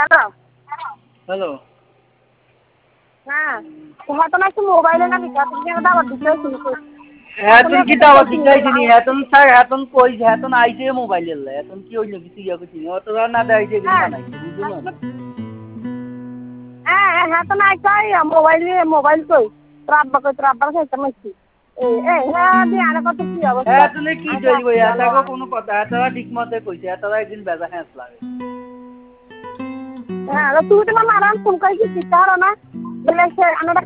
hello হ্যাঁ তোমার তো নাকি মোবাইলে না দিকা তুমি একটা দাবার দিতে শুনছো এখন কি দাওয়াত দিতেছিনি এখন স্যার এখন কই এখন আইছে মোবাইলের লাই এখন কি হইলো কিছু ইয়া কিছু অত না দেখাইছে দিন বানাইছে বুঝলো না হ্যাঁ তো নাই কই মোবাইল কই রাব্বা খাইতে মাইছি হ্যাঁ দিয়ে আর কত কি অবস্থা হ্যাঁ তুমি কি জইব এটাকে কোনো কথা এটারা ঠিক মতে কইছে এটারা একদিন বেজা হ্যাঁ লাগে হ্যাঁ তুমি তোমার মারান ফোন কই কি চিন্তা করো না বলে সে আমরা